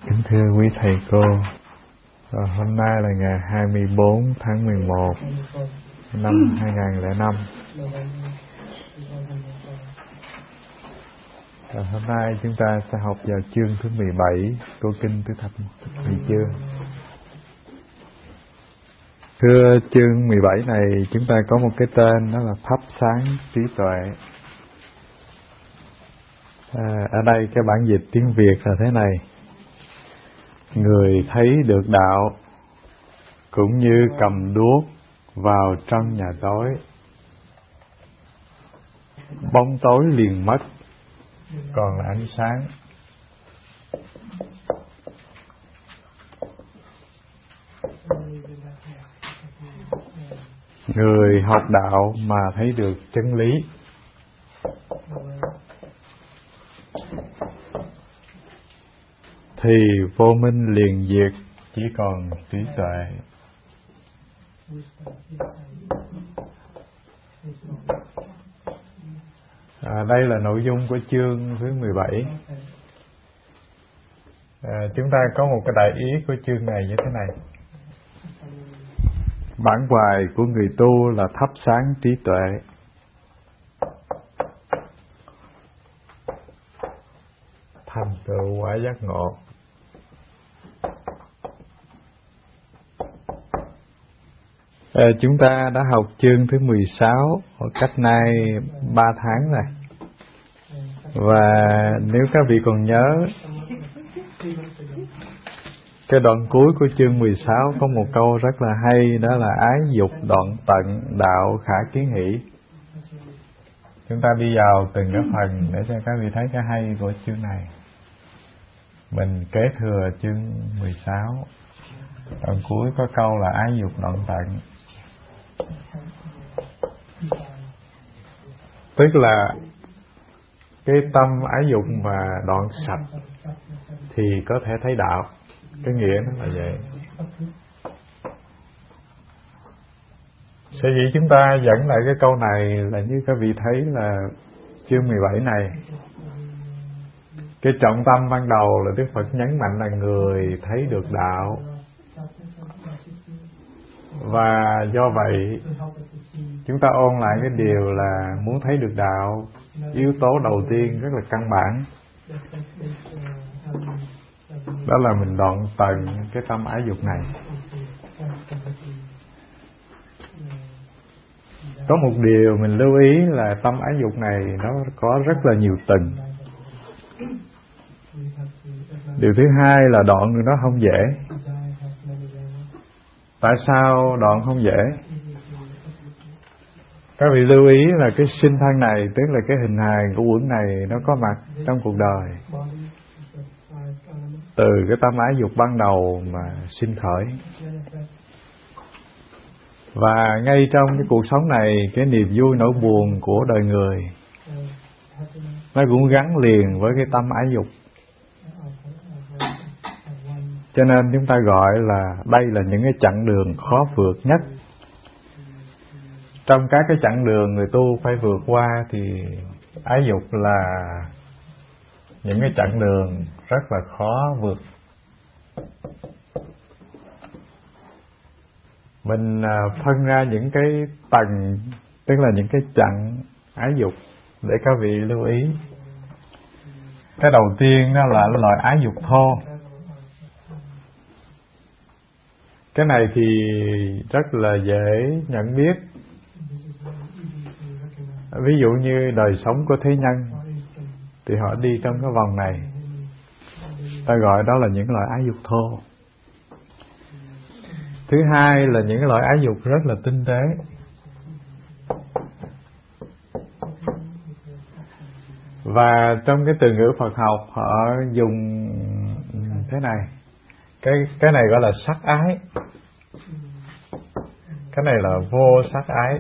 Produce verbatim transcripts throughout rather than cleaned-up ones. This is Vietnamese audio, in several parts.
Kính thưa quý thầy cô, à, hôm nay là ngày hai mươi bốn tháng mười một năm hai nghìn không trăm lẻ năm. À, hôm nay chúng ta sẽ học vào chương thứ mười bảy của Kinh Tứ Thập Nhị Chương. Thưa chương mười bảy này chúng ta có một cái tên, đó là thắp sáng trí tuệ. À, ở đây cái bản dịch tiếng Việt là thế này: người thấy được đạo cũng như cầm đuốc vào trong nhà tối, bóng tối liền mất, còn là ánh sáng. Người học đạo mà thấy được chân lý thì vô minh liền diệt, chỉ còn trí tuệ. À, đây là nội dung của chương thứ mười bảy. À, chúng ta có một cái đại ý của chương này như thế này: bản hoài của người tu là thắp sáng trí tuệ. Thành tựu quả giác ngộ. À, chúng ta đã học chương thứ mười sáu cách nay ba tháng rồi. Và nếu các vị còn nhớ, cái đoạn cuối của chương mười sáu có một câu rất là hay, đó là ái dục đoạn tận, đạo khả kiến hỷ. Chúng ta đi vào từng cái phần để cho các vị thấy cái hay của chương này. Mình kế thừa chương mười sáu, đoạn cuối có câu là ái dục đoạn tận. Tức là cái tâm ái dục mà đoạn sạch thì có thể thấy đạo. Cái nghĩa nó là vậy. Sở dĩ chúng ta dẫn lại cái câu này là như các vị thấy là chương mười bảy này, cái trọng tâm ban đầu là Đức Phật nhấn mạnh là người thấy được đạo. Và do vậy chúng ta ôn lại cái điều là muốn thấy được đạo, yếu tố đầu tiên rất là căn bản, đó là mình đoạn tận cái tâm ái dục này. Có một điều mình lưu ý là tâm ái dục này nó có rất là nhiều tầng. Điều thứ hai là đoạn nó không dễ. Tại sao đoạn không dễ? Các vị lưu ý là cái sinh thân này, tức là cái hình hài của quẩn này, nó có mặt trong cuộc đời từ cái tâm ái dục ban đầu mà sinh khởi. Và ngay trong cái cuộc sống này, cái niềm vui nỗi buồn của đời người nó cũng gắn liền với cái tâm ái dục. Cho nên chúng ta gọi là đây là những cái chặng đường khó vượt nhất. Trong các cái chặng đường người tu phải vượt qua thì ái dục là những cái chặng đường rất là khó vượt. Mình phân ra những cái tầng, tức là những cái chặng ái dục để các vị lưu ý. Cái đầu tiên đó là loại ái dục thô. Cái này thì rất là dễ nhận biết. Ví dụ như đời sống của thế nhân thì họ đi trong cái vòng này, ta gọi đó là những loại ái dục thô. Thứ hai là những loại ái dục rất là tinh tế. Và trong cái từ ngữ Phật học họ dùng thế này, cái cái này gọi là sắc ái, cái này là vô sắc ái.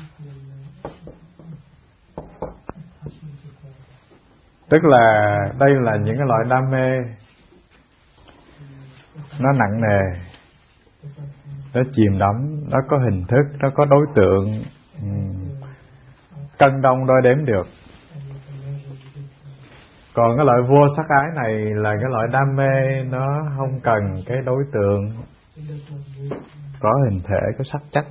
Tức là đây là những cái loại đam mê nó nặng nề, nó chìm đắm, nó có hình thức, nó có đối tượng, cân đong đo đếm được. Còn cái loại vô sắc ái này là cái loại đam mê, nó không cần cái đối tượng có hình thể, có sắc chất.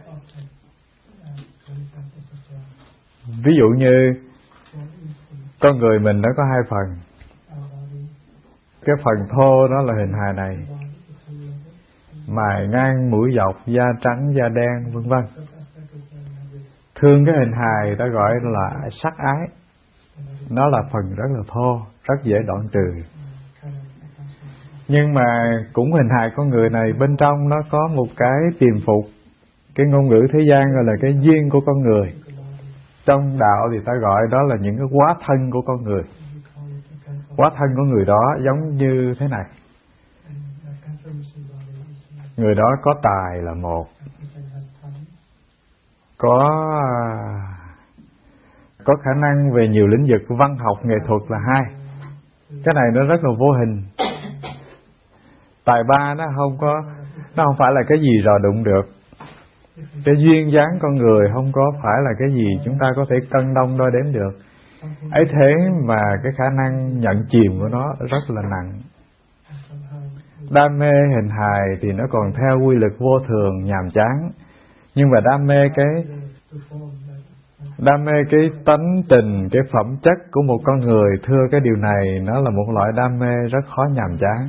Ví dụ như con người mình nó có hai phần. Cái phần thô đó là hình hài này, mày ngang mũi dọc, da trắng da đen vân vân. Thương cái hình hài ta gọi là sắc ái. Nó là phần rất là thô, rất dễ đoạn trừ. Nhưng mà cũng hình hài con người này, bên trong nó có một cái tiềm phục. Cái ngôn ngữ thế gian gọi là cái duyên của con người. Trong đạo thì ta gọi đó là những cái hóa thân của con người. Hóa thân của người đó giống như thế này. Người đó có tài là một, có có khả năng về nhiều lĩnh vực văn học, nghệ thuật là hai. Cái này nó rất là vô hình. Tài ba nó không có, nó không phải là cái gì rò đụng được. Cái duyên dáng con người không có phải là cái gì chúng ta có thể cân đong đo đếm được. Ấy thế mà cái khả năng nhận chìm của nó rất là nặng. Đam mê hình hài thì nó còn theo quy luật vô thường, nhàm chán. Nhưng mà đam mê cái Đam mê cái tánh tình, cái phẩm chất của một con người, thưa cái điều này nó là một loại đam mê rất khó nhàm chán.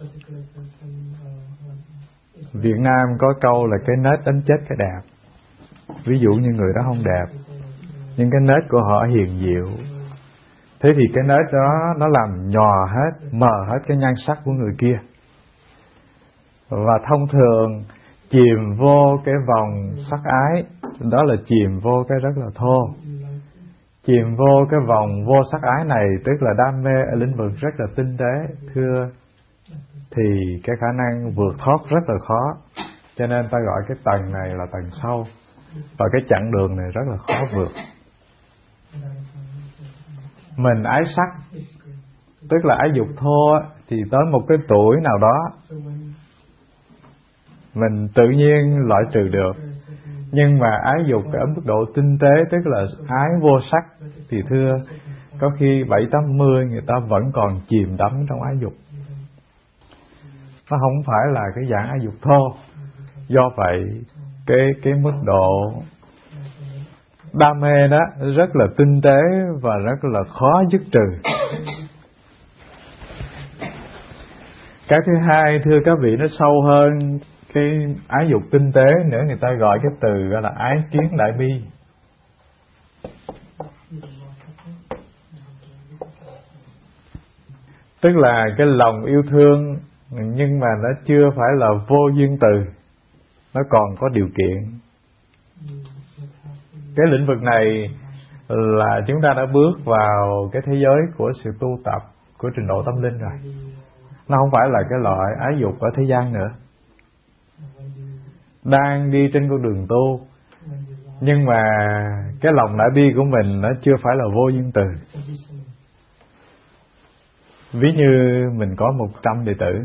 Việt Nam có câu là cái nết đánh chết cái đẹp. Ví dụ như người đó không đẹp, nhưng cái nết của họ hiền diệu, thế thì cái nết đó nó làm nhòa hết, mờ hết cái nhan sắc của người kia. Và thông thường chìm vô cái vòng sắc ái, đó là chìm vô cái rất là thô. Chìm vô cái vòng vô sắc ái này, tức là đam mê ở lĩnh vực rất là tinh tế, thưa, thì cái khả năng vượt thoát rất là khó. Cho nên ta gọi cái tầng này là tầng sâu, và cái chặng đường này rất là khó vượt. Mình ái sắc, tức là ái dục thô, thì tới một cái tuổi nào đó mình tự nhiên loại trừ được. Nhưng mà ái dục ở mức độ tinh tế, tức là ái vô sắc, thì thưa, có khi bảy tám mươi người ta vẫn còn chìm đắm trong ái dục. Nó không phải là cái dạng ái dục thô. Do vậy cái cái mức độ đam mê đó rất là tinh tế và rất là khó dứt trừ. Cái thứ hai, thưa các vị, nó sâu hơn cái ái dục tinh tế nữa, người ta gọi cái từ gọi là ái kiến đại bi. Tức là cái lòng yêu thương, nhưng mà nó chưa phải là vô duyên từ, nó còn có điều kiện. Cái lĩnh vực này là chúng ta đã bước vào cái thế giới của sự tu tập, của trình độ tâm linh rồi. Nó không phải là cái loại ái dục ở thế gian nữa. Đang đi trên con đường tu, nhưng mà cái lòng đại bi của mình nó chưa phải là vô duyên từ. Ví như mình có một trăm đệ tử,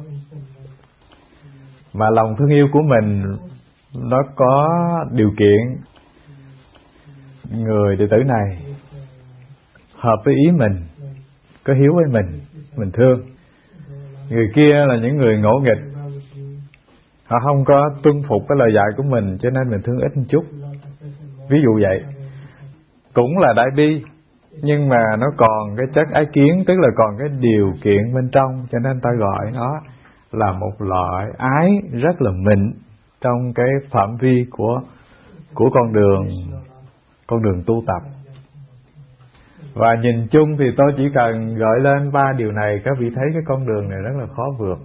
mà lòng thương yêu của mình nó có điều kiện. Người đệ tử này hợp với ý mình, có hiếu với mình, mình thương. Người kia là những người ngỗ nghịch, họ không có tuân phục cái lời dạy của mình, cho nên mình thương ít một chút. Ví dụ vậy. Cũng là đại bi, nhưng mà nó còn cái chất ái kiến, tức là còn cái điều kiện bên trong, cho nên ta gọi nó là một loại ái rất là mịn trong cái phạm vi của của con đường con đường tu tập. Và nhìn chung thì tôi chỉ cần gợi lên ba điều này, các vị thấy cái con đường này rất là khó vượt.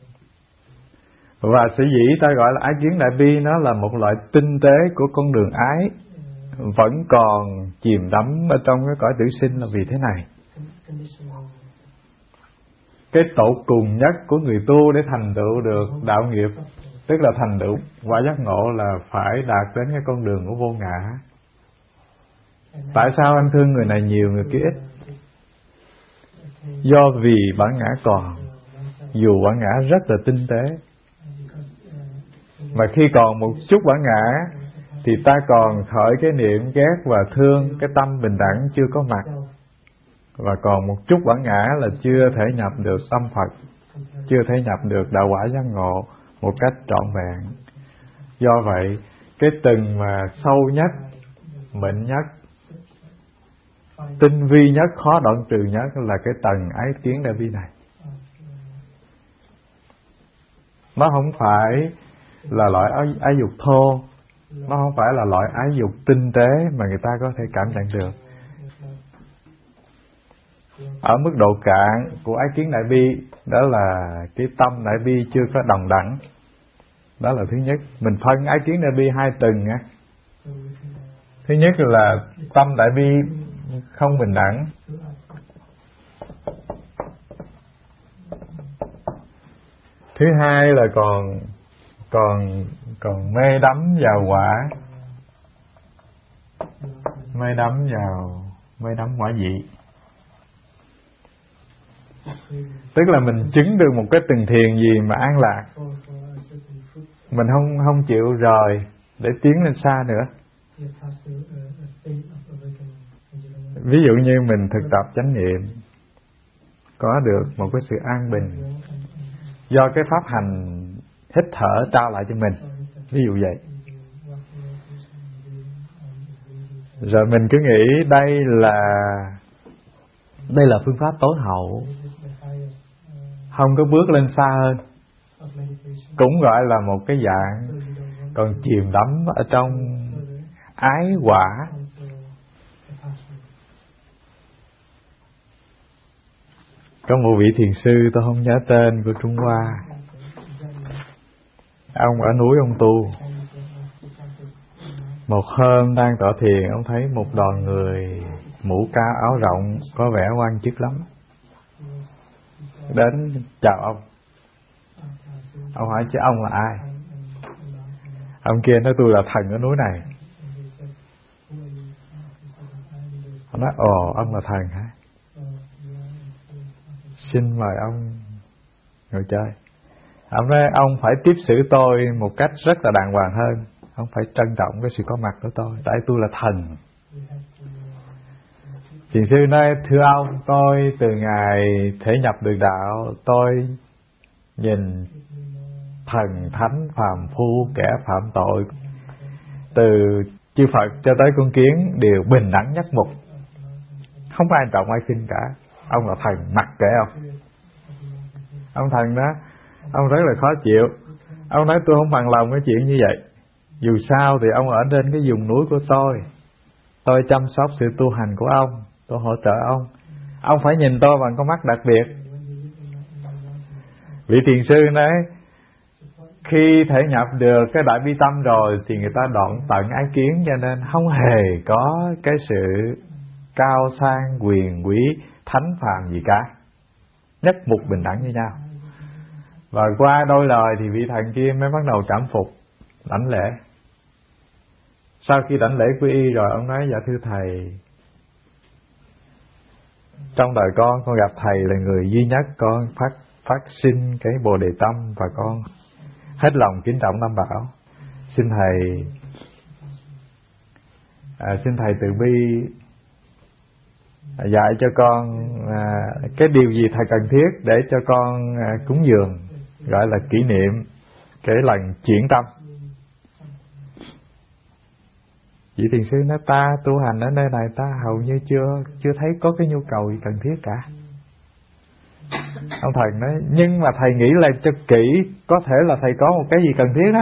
Và sở dĩ ta gọi là ái kiến đại bi, nó là một loại tinh tế của con đường ái, vẫn còn chìm đắm ở trong cái cõi tử sinh là vì thế này. Cái tột cùng nhất của người tu để thành tựu được đạo nghiệp, tức là thành tựu quả giác ngộ, là phải đạt đến cái con đường của vô ngã. Tại sao anh thương người này nhiều, người kia ít? Do vì bản ngã còn, dù bản ngã rất là tinh tế. Mà khi còn một chút bản ngã thì ta còn khởi cái niệm ghét và thương, cái tâm bình đẳng chưa có mặt. và còn một chút bản ngã là chưa thể nhập được tâm Phật, chưa thể nhập được đạo quả giác ngộ một cách trọn vẹn. Do vậy, cái tầng mà sâu nhất, mịn nhất, tinh vi nhất, khó đoạn trừ nhất là cái tầng ái kiến đại bi này. Nó không phải là loại ái, ái dục thô, nó không phải là loại ái dục tinh tế mà người ta có thể cảm nhận được. Ở mức độ cạn của ái kiến đại bi, đó là cái tâm đại bi chưa có đồng đẳng. Đó là thứ nhất. Mình phân ái kiến đại bi hai tầng nha. Thứ nhất là tâm đại bi không bình đẳng. Thứ hai là còn còn còn mê đắm vào quả, mê đắm vào mê đắm quả vị. Tức là mình chứng được một cái từng thiền gì mà an lạc, mình không không chịu rời để tiến lên xa nữa. Ví dụ như mình thực tập chánh niệm, có được một cái sự an bình do cái pháp hành hít thở trao lại cho mình, ví dụ vậy. Rồi mình cứ nghĩ đây là đây là phương pháp tối hậu, không có bước lên xa hơn, cũng gọi là một cái dạng còn chìm đắm ở trong ái quả. Có một vị thiền sư, tôi không nhớ tên, của Trung Hoa. Ông ở núi ông tu. Một hôm đang tọa thiền, ông thấy một đoàn người mũ cao áo rộng, có vẻ quan chức lắm, đến chào ông. Ông hỏi chứ ông là ai? Ông kia nói tôi là thần ở núi này. Ông nói ồ, ông là thần hả? Xin mời ông ngồi chơi. Ông nói ông phải tiếp xử tôi một cách rất là đàng hoàng hơn, ông phải trân trọng cái sự có mặt của tôi, tại tôi là thần. Thiền sư nói thưa ông, tôi từ ngày thể nhập được đạo, tôi nhìn thần thánh phàm phu kẻ phạm tội, từ chư Phật cho tới con kiến đều bình đẳng nhất mục, không có ai trọng ai khinh cả. Ông là thần, mặc kệ ông. Ông thần đó, ông rất là khó chịu. Ông nói tôi không bằng lòng cái chuyện như vậy. Dù sao thì ông ở trên cái vùng núi của tôi, tôi chăm sóc sự tu hành của ông, tôi hỗ trợ ông. Ông phải nhìn tôi bằng con mắt đặc biệt. Vị thiền sư nói khi thể nhập được cái đại bi tâm rồi thì người ta đoạn tận ái kiến, cho nên không hề có cái sự cao sang quyền quý thánh phàm gì cả, nhất mục bình đẳng như nhau. Và qua đôi lời thì vị thần kia mới bắt đầu cảm phục, đảnh lễ. Sau khi đảnh lễ quy y rồi, ông nói dạ thưa thầy, trong đời con con gặp thầy là người duy nhất con phát phát sinh cái bồ đề tâm, và con hết lòng kính trọng Tam Bảo. Xin thầy à, xin thầy từ bi dạy cho con à, cái điều gì thầy cần thiết để cho con à, cúng dường, gọi là kỷ niệm cái lần chuyển tâm. Vị thiền sư nói ta tu hành ở nơi này ta hầu như chưa chưa thấy có cái nhu cầu gì cần thiết cả. Ông thần nói nhưng mà thầy nghĩ là cho kỹ, có thể là thầy có một cái gì cần thiết đó.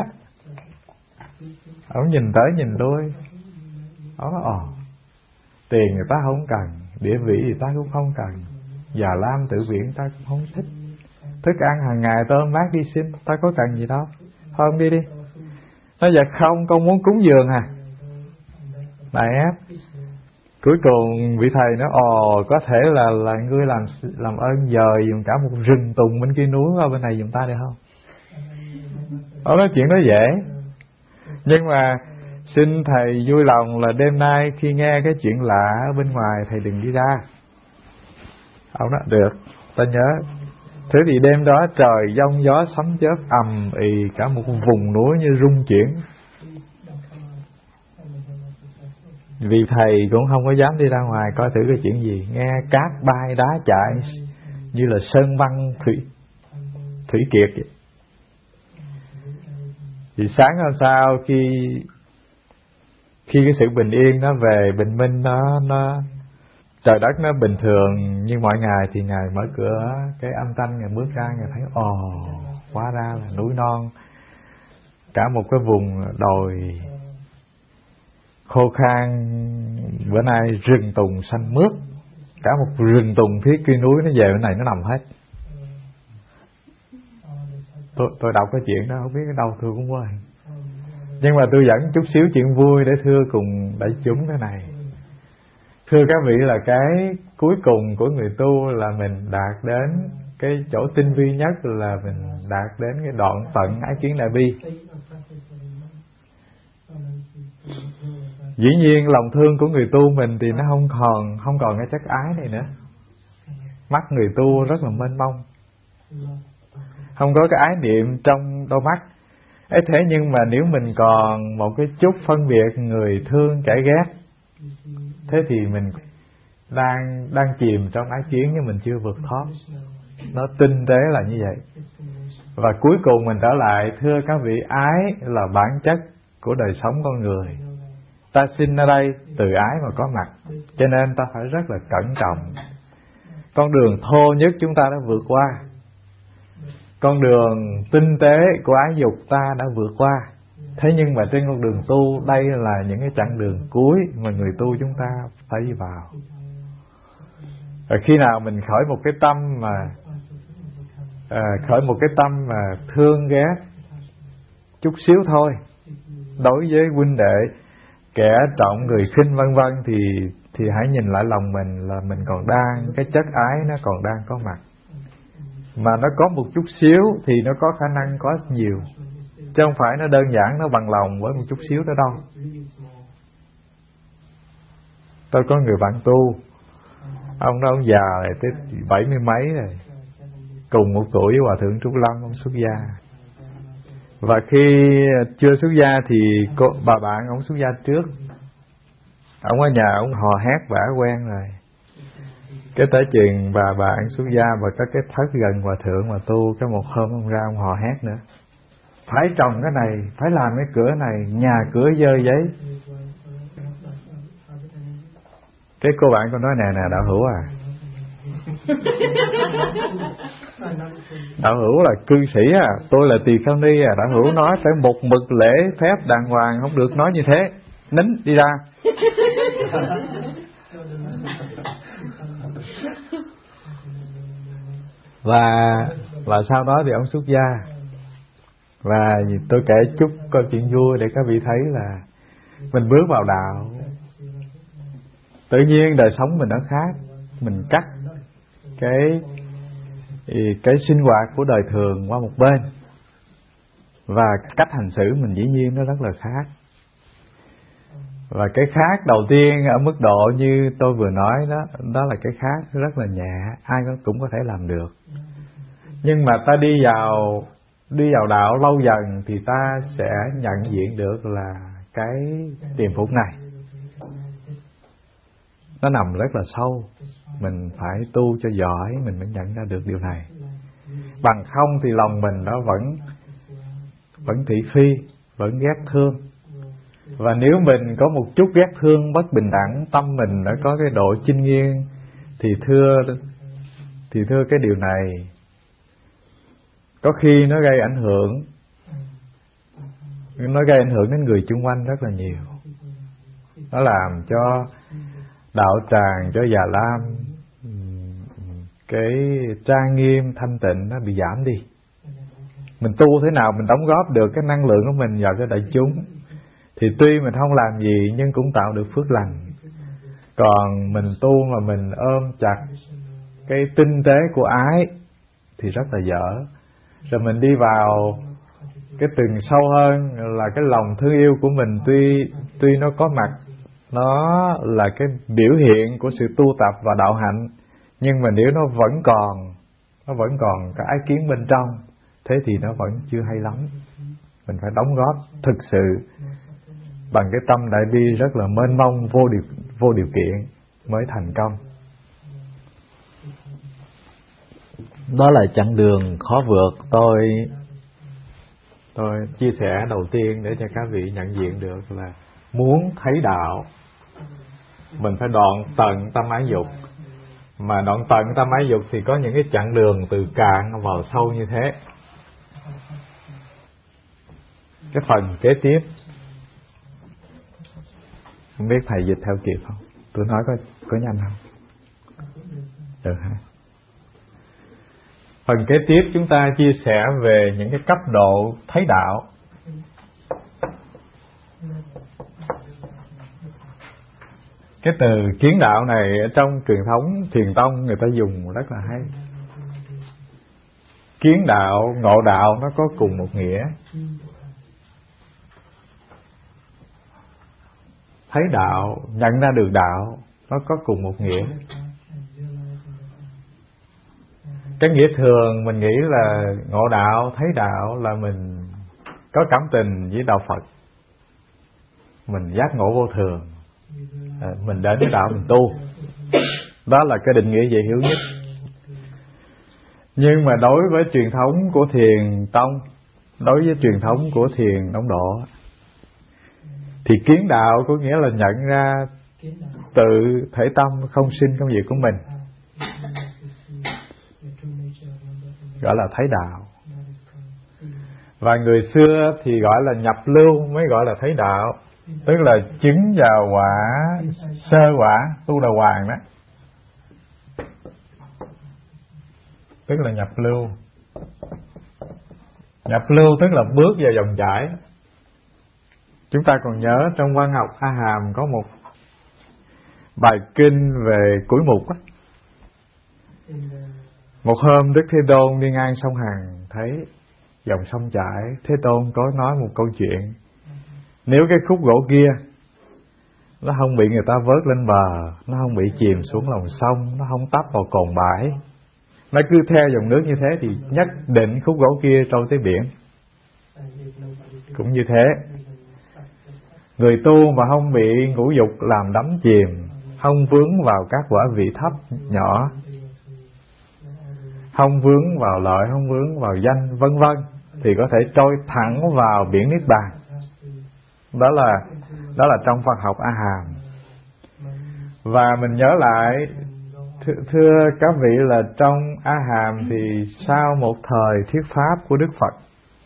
Ông nhìn tới nhìn lui, ông nói ồ, tiền người ta không cần, địa vị thì ta cũng không cần, già lam tự viện ta cũng không thích, thức ăn hàng ngày tôm mát đi xin, ta có cần gì đâu, thôi ông đi đi. Nói dạ không, con muốn cúng dường à. Này ép. Cuối cùng vị thầy nói ồ, có thể là là ngươi làm làm ơn dời dùng cả một rừng tùng bên kia núi qua bên này dùng ta được không? Ông nói chuyện đó dễ, nhưng mà xin thầy vui lòng là đêm nay khi nghe cái chuyện lạ ở bên ngoài thầy đừng đi ra. Ông nói được, ta nhớ. Thế thì đêm đó trời giông gió sấm chớp ầm ì, cả một vùng núi như rung chuyển. Vì thầy cũng không có dám đi ra ngoài coi thử cái chuyện gì, nghe cát bay đá chạy như là sơn băng thủy thủy kiệt vậy. Thì sáng hôm sau khi khi cái sự bình yên nó về, bình minh nó nó trời đất nó bình thường như mọi ngày, thì Ngài mở cửa, cái âm thanh Ngài bước ra, Ngài thấy ồ, hóa ra là núi non, cả một cái vùng đồi khô khan, bữa nay rừng tùng xanh mướt, cả một rừng tùng phía kia núi nó về bên này nó nằm hết. Tôi, tôi đọc cái chuyện đó không biết ở đâu, tôi cũng quên. Nhưng mà tôi dẫn chút xíu chuyện vui để thưa cùng đại chúng thế này. Thưa các vị, là cái cuối cùng của người tu là mình đạt đến cái chỗ tinh vi nhất, là mình đạt đến cái đoạn tận ái kiến đại bi. Dĩ nhiên lòng thương của người tu mình thì nó không còn không còn cái chất ái này nữa. Mắt người tu rất là mênh mông, không có cái ái niệm trong đôi mắt ấy. Thế nhưng mà nếu mình còn một cái chút phân biệt người thương kẻ ghét, thế thì mình đang đang chìm trong ái kiến nhưng mình chưa vượt thoát. Nó tinh tế là như vậy. Và cuối cùng mình trở lại, thưa các vị, ái là bản chất của đời sống con người. Ta sinh ở đây từ ái mà có mặt, cho nên ta phải rất là cẩn trọng. Con đường thô nhất chúng ta đã vượt qua, con đường tinh tế của ái dục ta đã vượt qua. Thế nhưng mà trên con đường tu, đây là những cái chặng đường cuối mà người tu chúng ta phải đi vào. Và khi nào mình khởi một cái tâm mà à, khởi một cái tâm mà thương ghét chút xíu thôi, đối với huynh đệ, kẻ trọng người khinh vân vân, thì thì hãy nhìn lại lòng mình, là mình còn đang, cái chất ái nó còn đang có mặt. Mà nó có một chút xíu thì nó có khả năng có nhiều, chứ không phải nó đơn giản nó bằng lòng với một chút xíu đó đâu. Tôi có người bạn tu, ông đó ông già này tới bảy mươi mấy rồi, cùng một tuổi với Hòa Thượng Trúc Lâm, ông xuất gia. Và khi chưa xuất gia thì cô, bà bạn ông xuất gia trước. Ông ở nhà ông hò hét vả quen rồi. Cái tới chuyện bà bạn xuất gia và có cái thất gần Hòa Thượng mà tu, cái một hôm ông ra ông hò hét nữa. Phải trồng cái này, phải làm cái cửa này, nhà cửa dơ giấy. Cái cô bạn con nói nè nè đạo hữu à, đạo hữu là cư sĩ à, tôi là tỳ kheo ni à, đạo hữu nói phải một mực lễ phép đàng hoàng, không được nói như thế, nín đi ra. Và và sau đó thì ông xuất gia. Và tôi kể chút câu chuyện vui để các vị thấy là mình bước vào đạo, tự nhiên đời sống mình nó khác. Mình cắt cái cái sinh hoạt của đời thường qua một bên, và cách hành xử mình dĩ nhiên nó rất là khác. Và cái khác đầu tiên ở mức độ như tôi vừa nói đó, đó là cái khác rất là nhẹ, ai cũng có thể làm được. Nhưng mà ta đi vào đi vào đạo lâu dần thì ta sẽ nhận diện được là cái tiềm phục này nó nằm rất là sâu. Mình phải tu cho giỏi mình mới nhận ra được điều này. Bằng không thì lòng mình nó vẫn vẫn thị phi, vẫn ghét thương. Và nếu mình có một chút ghét thương bất bình đẳng, tâm mình đã có cái độ chinh nghiêng, thì thưa thì thưa cái điều này có khi nó gây ảnh hưởng, nó gây ảnh hưởng đến người chung quanh rất là nhiều. Nó làm cho đạo tràng, cho Già Lam cái trang nghiêm thanh tịnh nó bị giảm đi. Mình tu thế nào mình đóng góp được cái năng lượng của mình vào cho đại chúng, thì tuy mình không làm gì nhưng cũng tạo được phước lành. Còn mình tu mà mình ôm chặt cái tinh tế của ái thì rất là dở. Rồi mình đi vào cái tầng sâu hơn là cái lòng thương yêu của mình, tuy tuy nó có mặt, nó là cái biểu hiện của sự tu tập và đạo hạnh, nhưng mà nếu nó vẫn còn nó vẫn còn cái ái kiến bên trong, thế thì nó vẫn chưa hay lắm. Mình phải đóng góp thực sự bằng cái tâm đại bi rất là mênh mông, vô điều, vô điều kiện mới thành công. Đó là chặng đường khó vượt. Tôi tôi chia sẻ đầu tiên để cho các vị nhận diện được là muốn thấy đạo, mình phải đoạn tận tâm ái dục. Mà đoạn tận tâm ái dục thì có những cái chặng đường từ cạn vào sâu như thế. Cái phần kế tiếp, không biết thầy dịch theo kịp không? Tôi nói có có nhanh không? Được ha. Phần kế tiếp chúng ta chia sẻ về những cái cấp độ thấy đạo. Cái từ kiến đạo này ở trong truyền thống Thiền tông người ta dùng rất là hay. Kiến đạo, ngộ đạo nó có cùng một nghĩa. Thấy đạo, nhận ra được đạo nó có cùng một nghĩa. Cái nghĩa thường mình nghĩ là ngộ đạo, thấy đạo là mình có cảm tình với đạo Phật, mình giác ngộ vô thường, à, mình đến với đạo mình tu. Đó là cái định nghĩa dễ hiểu nhất. Nhưng mà đối với truyền thống của Thiền tông, đối với truyền thống của Thiền Ấn Độ, thì kiến đạo có nghĩa là nhận ra tự thể tâm không sinh không diệt của mình, gọi là thấy đạo. Và người xưa thì gọi là nhập lưu mới gọi là thấy đạo, tức là chứng vào quả sơ quả tu đà hoàng đó, tức là nhập lưu. Nhập lưu tức là bước vào dòng chảy. Chúng ta còn nhớ trong văn học A Hàm có một bài kinh về củi mục á. Một hôm Đức Thế Tôn đi ngang sông Hằng, thấy dòng sông chảy, Thế Tôn có nói một câu chuyện. Nếu cái khúc gỗ kia nó không bị người ta vớt lên bờ, nó không bị chìm xuống lòng sông, nó không tấp vào cồn bãi, nó cứ theo dòng nước như thế, thì nhất định khúc gỗ kia trôi tới biển. Cũng như thế, người tu mà không bị ngũ dục làm đắm chìm, không vướng vào các quả vị thấp nhỏ, không vướng vào lợi, không vướng vào danh, vân vân, thì có thể trôi thẳng vào biển Niết Bàn. Đó là đó là trong văn học A Hàm. Và mình nhớ lại, thưa, thưa các vị, là trong A Hàm thì sau một thời thuyết pháp của Đức Phật,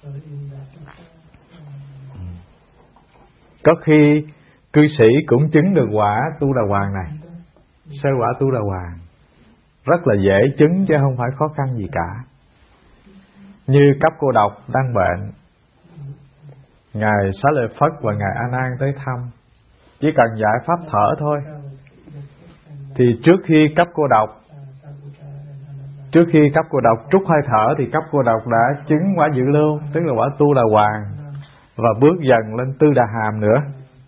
có khi cư sĩ cũng chứng được quả tu đà hoàng này, sơ quả tu đà hoàng, rất là dễ chứng chứ không phải khó khăn gì cả. Như Cấp Cô Độc đang bệnh, Ngài Xá Lợi Phất và Ngài A Nan tới thăm, chỉ cần giải pháp thở thôi, thì trước khi Cấp Cô Độc trước khi Cấp Cô Độc trút hơi thở thì Cấp Cô Độc đã chứng quả dự lưu, tức là quả tu đà hoàng, và bước dần lên tư đà hàm nữa.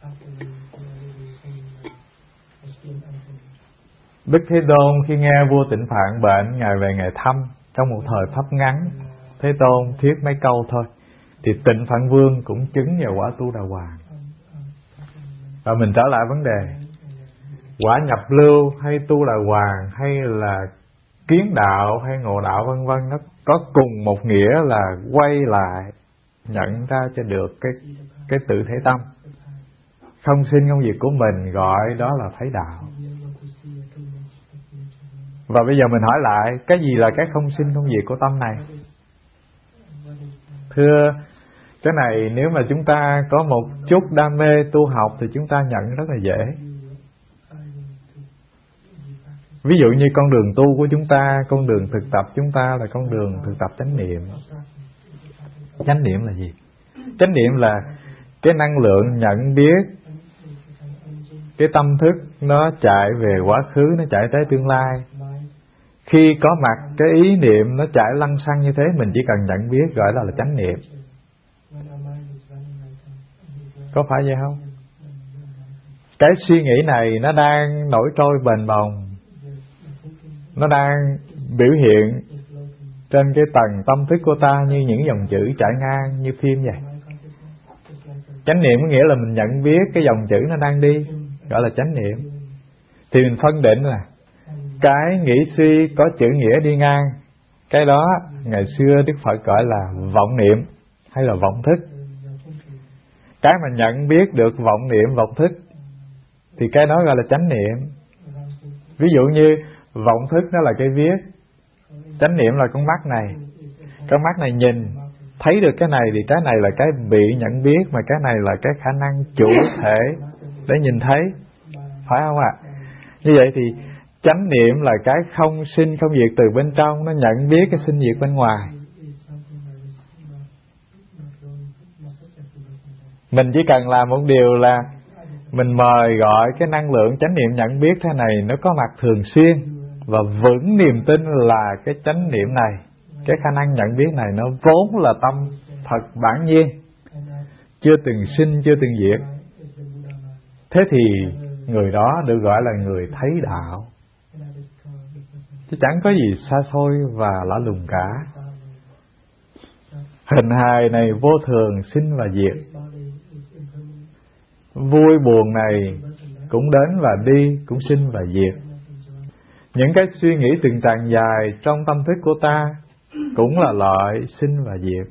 Đức Thế Tôn khi nghe vua Tịnh Phạn bệnh, Ngài về Ngài thăm. Trong một thời pháp ngắn, Thế Tôn thuyết mấy câu thôi, thì Tịnh Phạn Vương cũng chứng vào quả tu đà hoàng. Và mình trở lại vấn đề, quả nhập lưu hay tu đà hoàng hay là kiến đạo hay ngộ đạo vân vân, nó có cùng một nghĩa là quay lại nhận ra cho được cái cái tự thể tâm không sinh không diệt của mình, gọi đó là thấy đạo. Và bây giờ mình hỏi lại, cái gì là cái không sinh không diệt của tâm này? Thưa, cái này nếu mà chúng ta có một chút đam mê tu học thì chúng ta nhận rất là dễ. Ví dụ như con đường tu của chúng ta, con đường thực tập chúng ta là con đường thực tập chánh niệm. Chánh niệm là gì? Chánh niệm là cái năng lượng nhận biết, cái tâm thức nó chạy về quá khứ, nó chạy tới tương lai. Khi có mặt cái ý niệm nó chạy lăng xăng như thế, mình chỉ cần nhận biết, gọi đó là chánh niệm. Có phải vậy không? Cái suy nghĩ này nó đang nổi trôi bềnh bồng, nó đang biểu hiện trên cái tầng tâm thức của ta như những dòng chữ chạy ngang như phim vậy. Chánh niệm có nghĩa là mình nhận biết cái dòng chữ nó đang đi, gọi là chánh niệm. Thì mình phân định là cái nghĩ suy có chữ nghĩa đi ngang, cái đó ngày xưa Đức Phật gọi là vọng niệm hay là vọng thức. Cái mà nhận biết được vọng niệm, vọng thức thì cái đó gọi là chánh niệm. Ví dụ như vọng thức nó là cái viết, chánh niệm là con mắt này. Con mắt này nhìn thấy được cái này thì cái này là cái bị nhận biết, mà cái này là cái khả năng chủ thể để nhìn thấy, phải không ạ? Như vậy thì chánh niệm là cái không sinh không diệt từ bên trong, nó nhận biết cái sinh diệt bên ngoài. Mình chỉ cần làm một điều là mình mời gọi cái năng lượng chánh niệm nhận biết thế này nó có mặt thường xuyên, và vững niềm tin là cái chánh niệm này, cái khả năng nhận biết này nó vốn là tâm thật bản nhiên, chưa từng sinh, chưa từng diệt. Thế thì người đó được gọi là người thấy đạo, chứ chẳng có gì xa xôi và lạ lùng cả. Hình hài này vô thường, sinh và diệt. Vui buồn này cũng đến và đi, cũng sinh và diệt. Những cái suy nghĩ từng tràn dài trong tâm thức của ta cũng là loại sinh và diệt.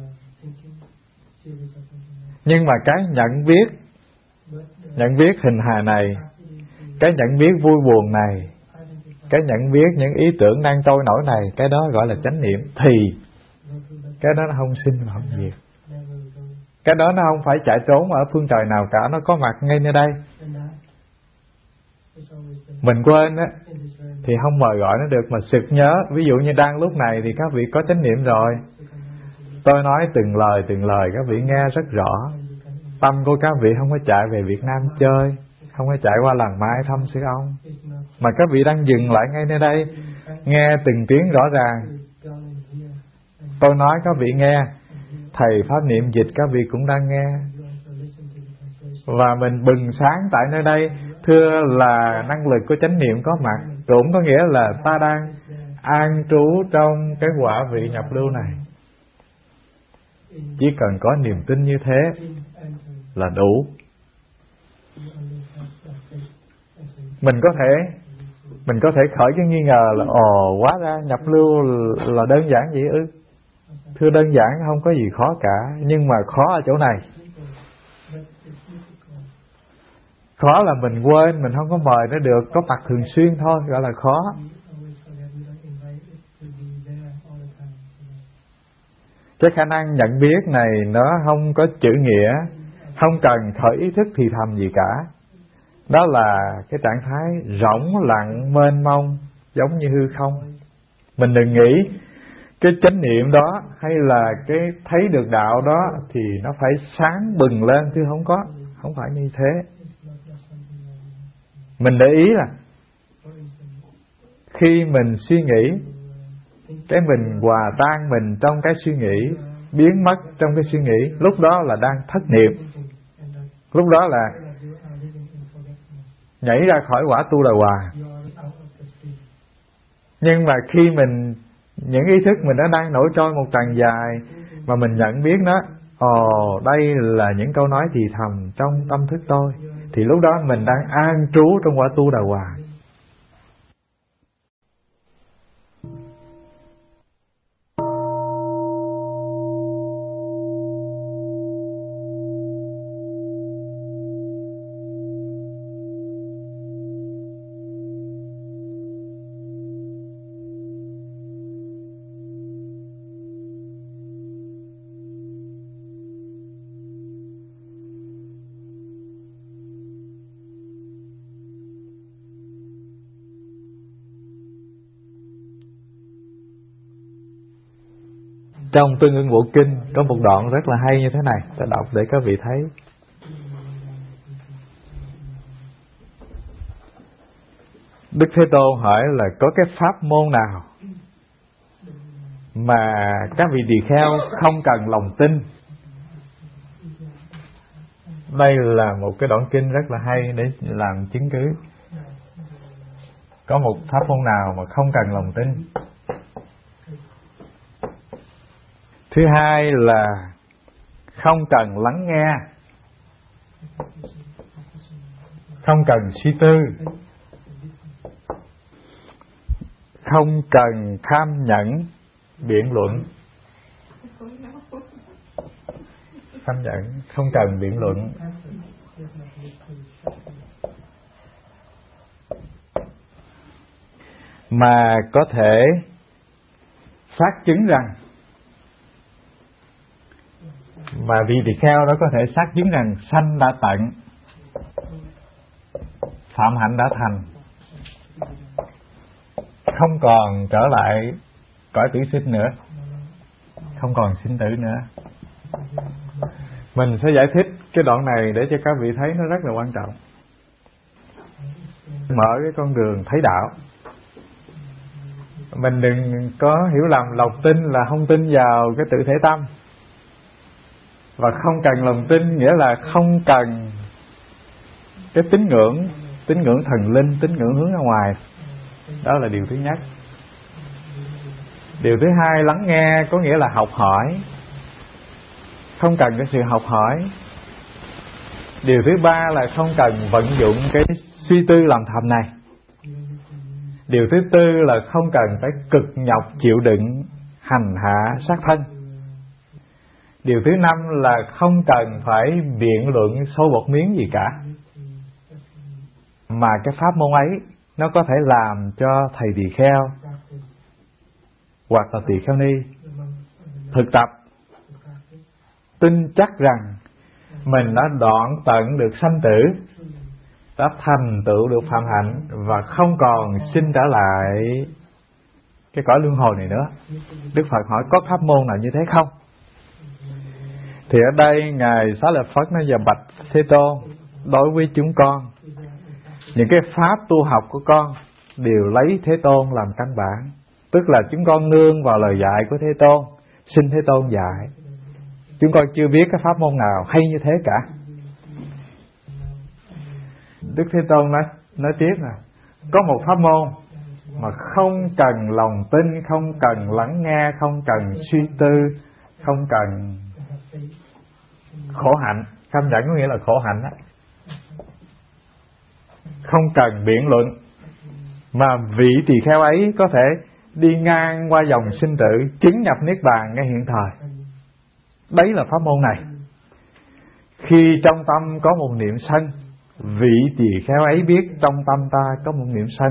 Nhưng mà cái nhận biết, nhận biết hình hài này, cái nhận biết vui buồn này, cái nhận biết những ý tưởng đang trôi nổi này, cái đó gọi là chánh niệm. Thì cái đó nó không sinh và không diệt. Cái đó nó không phải chạy trốn ở phương trời nào cả, nó có mặt ngay nơi đây. Mình quên á thì không mời gọi nó được, mà sực nhớ. Ví dụ như đang lúc này thì các vị có chánh niệm rồi, tôi nói từng lời từng lời các vị nghe rất rõ. Tâm của các vị không có chạy về Việt Nam chơi, không có chạy qua làng Mai thăm sư ông, mà các vị đang dừng lại ngay nơi đây, nghe từng tiếng rõ ràng. Tôi nói các vị nghe, thầy pháp niệm dịch các vị cũng đang nghe, và mình bừng sáng tại nơi đây. Thưa là năng lực của chánh niệm có mặt, cũng có nghĩa là ta đang an trú trong cái quả vị nhập lưu này. Chỉ cần có niềm tin như thế là đủ. Mình có thể mình có thể khởi cái nghi ngờ là ồ, hóa ra nhập lưu là đơn giản vậy ư? Thưa, đơn giản không có gì khó cả, nhưng mà khó ở chỗ này. Khó là mình quên, mình không có mời nó được, có mặt thường xuyên thôi, gọi là khó. Cái khả năng nhận biết này nó không có chữ nghĩa, không cần khởi ý thức thì thầm gì cả. Đó là cái trạng thái rỗng lặng mênh mông, giống như hư không. Mình đừng nghĩ cái chánh niệm đó hay là cái thấy được đạo đó thì nó phải sáng bừng lên, chứ không có, không phải như thế. Mình để ý là khi mình suy nghĩ, cái mình hòa tan mình trong cái suy nghĩ, biến mất trong cái suy nghĩ, lúc đó là đang thất niệm, lúc đó là nhảy ra khỏi quả tu đà hòa. Nhưng mà khi mình, những ý thức mình đã đang nổi trôi một tràng dài, mà mình nhận biết nó, ồ, đây là những câu nói thì thầm trong tâm thức tôi, thì lúc đó mình đang an trú trong quả tu đà hòa. Trong Tương Ưng Bộ Kinh có một đoạn rất là hay như thế này, ta đọc để các vị thấy. Đức Thế Tôn hỏi là có cái pháp môn nào mà các vị tỳ kheo không cần lòng tin? Đây là một cái đoạn kinh rất là hay để làm chứng cứ. Có một pháp môn nào mà không cần lòng tin? Thứ hai là không cần lắng nghe. không cần suy tư, không cần tham nhẫn biện luận. Tham nhẫn không cần biện luận, mà có thể xác chứng rằng, mà vị tỳ kheo đó có thể xác chứng rằng sanh đã tận, phạm hạnh đã thành, không còn trở lại cõi tử sinh nữa, không còn sinh tử nữa. Mình sẽ giải thích cái đoạn này để cho các vị thấy nó rất là quan trọng. Mở cái con đường thấy đạo. Mình đừng có hiểu lầm lòng tin là không tin vào cái tự thể tâm, và không cần lòng tin nghĩa là không cần cái tín ngưỡng, tín ngưỡng thần linh, tín ngưỡng hướng ra ngoài. Đó là điều thứ nhất. Điều thứ hai, lắng nghe có nghĩa là học hỏi, không cần cái sự học hỏi. Điều thứ ba là không cần vận dụng cái suy tư làm thầm này. Điều thứ tư là không cần phải cực nhọc chịu đựng hành hạ sát thân. Điều thứ năm là không cần phải biện luận sâu bọt miếng gì cả, mà cái pháp môn ấy nó có thể làm cho thầy tỳ kheo hoặc là tỳ kheo ni thực tập tin chắc rằng mình đã đoạn tận được sanh tử, đã thành tựu được phạm hạnh và không còn sinh trở lại cái cõi luân hồi này nữa. Đức Phật hỏi có pháp môn nào như thế không? Thì ở đây Ngài Xá Lợi Phất nó giờ bạch Thế Tôn, đối với chúng con, những cái pháp tu học của con đều lấy Thế Tôn làm căn bản. Tức là chúng con nương vào lời dạy của Thế Tôn, xin Thế Tôn dạy. Chúng con chưa biết cái pháp môn nào hay như thế cả. Đức Thế Tôn nói, nói tiếp là có một pháp môn mà không cần lòng tin, không cần lắng nghe, không cần suy tư, không cần khổ hạnh. Kham nhẫn có nghĩa là khổ hạnh đó. Không cần biện luận, mà vị tỳ kheo ấy có thể đi ngang qua dòng sinh tử, chứng nhập niết bàn ngay hiện thời. Đấy là pháp môn này. Khi trong tâm có một niệm sân, vị tỳ kheo ấy biết trong tâm ta có một niệm sân.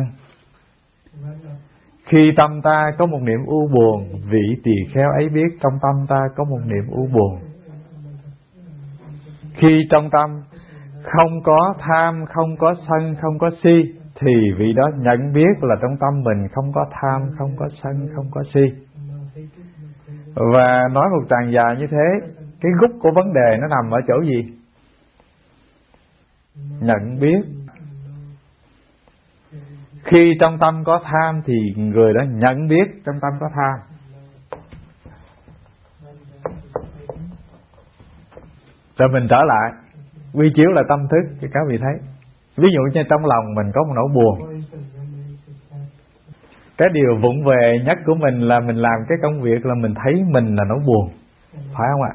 Khi tâm ta có một niệm u buồn, vị tỳ kheo ấy biết trong tâm ta có một niệm u buồn. Khi trong tâm không có tham, không có sân, không có si, thì vị đó nhận biết là trong tâm mình không có tham, không có sân, không có si. Và nói một tràng dài như thế, cái gốc của vấn đề nó nằm ở chỗ gì? Nhận biết. Khi trong tâm có tham thì người đó nhận biết trong tâm có tham. Rồi mình trở lại, quy chiếu là tâm thức cho các vị thấy. Ví dụ như trong lòng mình có một nỗi buồn, cái điều vụng về nhất của mình là mình làm cái công việc là mình thấy mình là nỗi buồn, phải không ạ?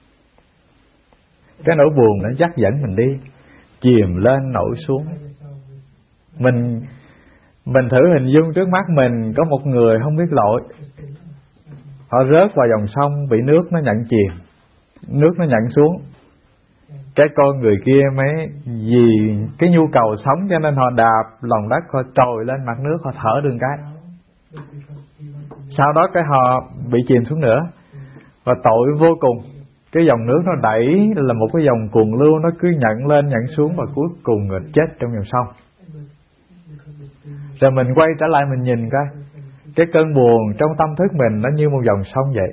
Cái nỗi buồn nó dắt dẫn mình đi, chìm lên nổi xuống. Mình mình thử hình dung trước mắt mình có một người không biết lội, họ rớt vào dòng sông, bị nước nó nhận chìm, nước nó nhận xuống. Cái con người kia mới vì cái nhu cầu sống cho nên họ đạp lòng đất, họ trồi lên mặt nước, họ thở đường cái. Sau đó cái họ bị chìm xuống nữa, và tội vô cùng. Cái dòng nước nó đẩy là một cái dòng cuồng lưu, nó cứ nhận lên nhận xuống và cuối cùng người chết trong dòng sông. Rồi mình quay trở lại mình nhìn coi, cái cơn buồn trong tâm thức mình nó như một dòng sông vậy.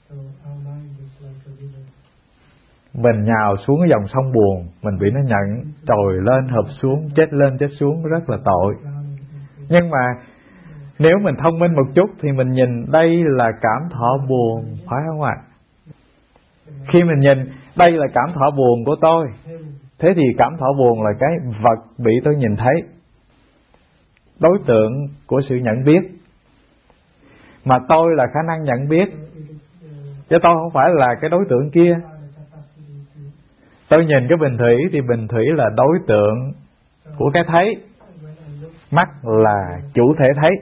Mình nhào xuống cái dòng sông buồn, mình bị nó nhận, trồi lên hợp xuống, chết lên chết xuống, rất là tội. Nhưng mà nếu mình thông minh một chút thì mình nhìn đây là cảm thọ buồn, phải không ạ? Khi mình nhìn đây là cảm thọ buồn của tôi, thế thì cảm thọ buồn là cái vật bị tôi nhìn thấy, đối tượng của sự nhận biết. Mà tôi là khả năng nhận biết, chứ tôi không phải là cái đối tượng kia. Tôi nhìn cái bình thủy thì bình thủy là đối tượng của cái thấy. Mắt là chủ thể thấy.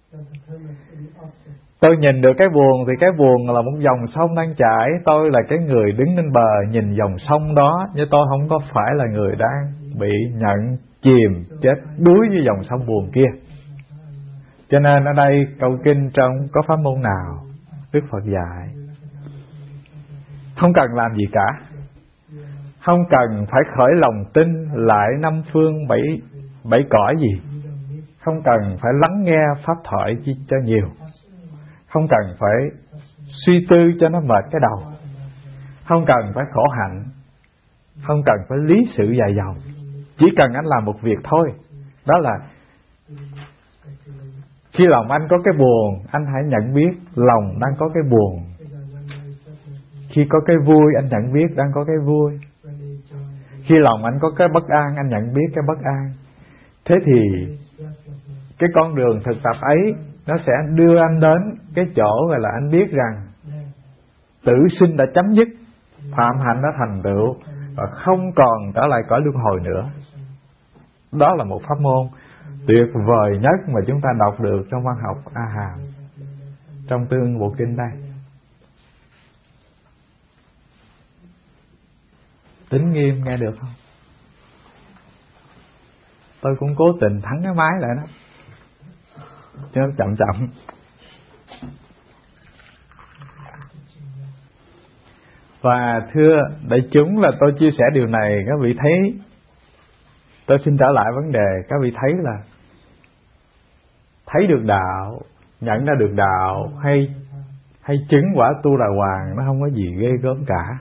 Tôi nhìn được cái buồn thì cái buồn là một dòng sông đang chảy. Tôi là cái người đứng lên bờ nhìn dòng sông đó, nhưng tôi không có phải là người đang bị nhận chìm chết đuối với dòng sông buồn kia. Cho nên ở đây câu kinh trong có pháp môn nào Đức Phật dạy không cần làm gì cả, không cần phải khởi lòng tin lại năm phương bảy bảy cõi gì, không cần phải lắng nghe pháp thoại chi cho nhiều, không cần phải suy tư cho nó mệt cái đầu, không cần phải khổ hạnh, không cần phải lý sự dài dòng. Chỉ cần anh làm một việc thôi, đó là khi lòng anh có cái buồn, anh hãy nhận biết lòng đang có cái buồn. Khi có cái vui, anh nhận biết đang có cái vui. Khi lòng anh có cái bất an, anh nhận biết cái bất an. Thế thì cái con đường thực tập ấy nó sẽ đưa anh đến cái chỗ gọi là anh biết rằng tử sinh đã chấm dứt, phạm hạnh đã thành tựu và không còn trở lại cõi luân hồi nữa. Đó là một pháp môn tuyệt vời nhất mà chúng ta đọc được trong văn học A Hàm, trong Tương Bộ Kinh đây. Tính nghiêm nghe được không? Tôi cũng cố tình thắng cái máy lại đó, chứ chậm chậm. Và thưa đại chúng, là tôi chia sẻ điều này, các vị thấy, tôi xin trở lại vấn đề, các vị thấy là thấy được đạo, nhận ra được đạo, hay hay chứng quả Tu Đà Hoàng, nó không có gì ghê gớm cả.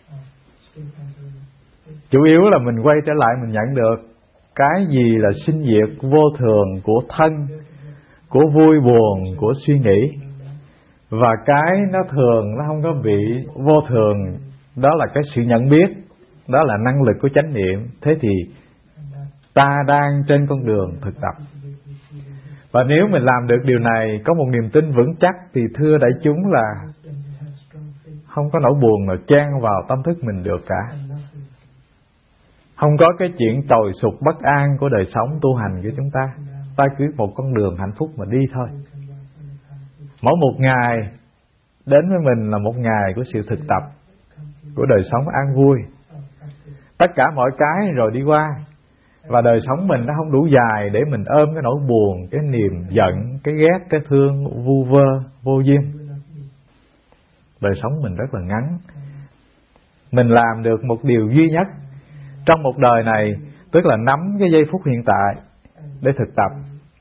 Chủ yếu là mình quay trở lại mình nhận được cái gì là sinh diệt vô thường của thân, của vui buồn, của suy nghĩ. Và cái nó thường, nó không có bị vô thường, đó là cái sự nhận biết, đó là năng lực của chánh niệm. Thế thì ta đang trên con đường thực tập. Và nếu mình làm được điều này, có một niềm tin vững chắc, thì thưa đại chúng là không có nỗi buồn nào chen vào tâm thức mình được cả. Không có cái chuyện tồi sụp bất an của đời sống tu hành của chúng ta. Ta cứ một con đường hạnh phúc mà đi thôi. Mỗi một ngày đến với mình là một ngày của sự thực tập, của đời sống an vui. Tất cả mọi cái rồi đi qua. Và đời sống mình nó không đủ dài để mình ôm cái nỗi buồn, cái niềm giận, cái ghét, cái thương vu vơ, vô duyên. Đời sống mình rất là ngắn. Mình làm được một điều duy nhất trong một đời này, tức là nắm cái giây phút hiện tại để thực tập.